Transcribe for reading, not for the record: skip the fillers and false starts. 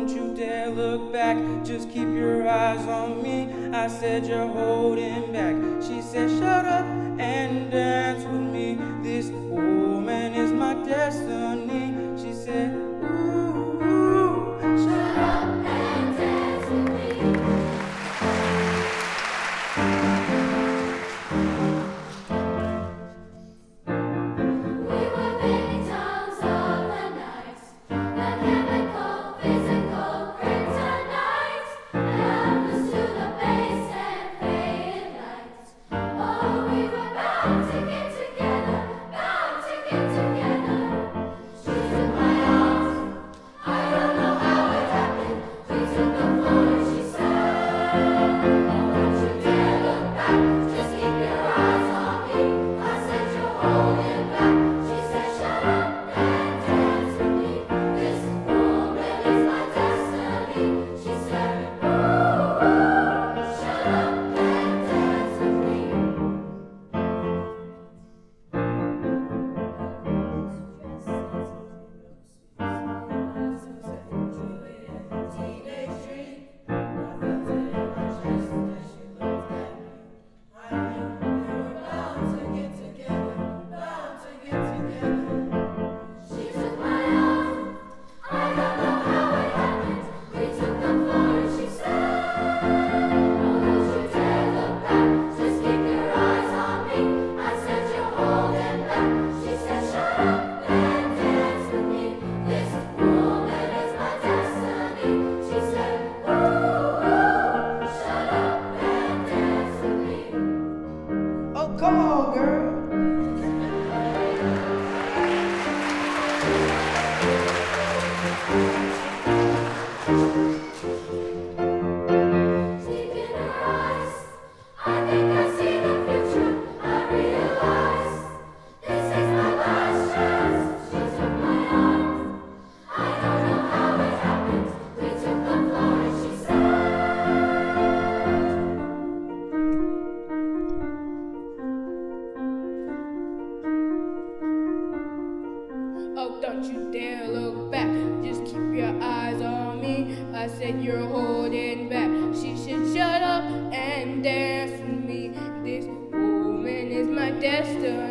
don't you dare look back, just keep your eyes on me. I said you're holding back. She said shut up and dance with me. This woman is my destiny. She said, ooh, shut up and dance with me. Come on, girl. Oh, don't you dare look back, just keep your eyes on me. I said you're holding back. She said shut up and dance with me. This woman is my destiny.